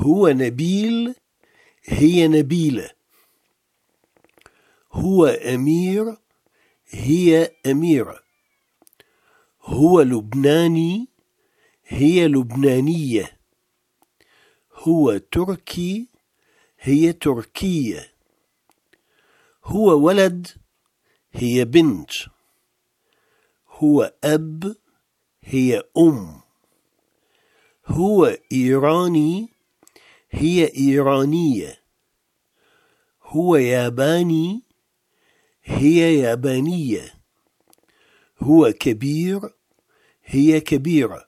هو نبيل هي نبيلة. هو أمير هي أميرة. هو لبناني هي لبنانية. هو تركي هي تركية. هو ولد هي بنت. هو أب هي أم. هو إيراني هي إيرانية. هو ياباني هي يابانية. هو كبير هي كبيرة.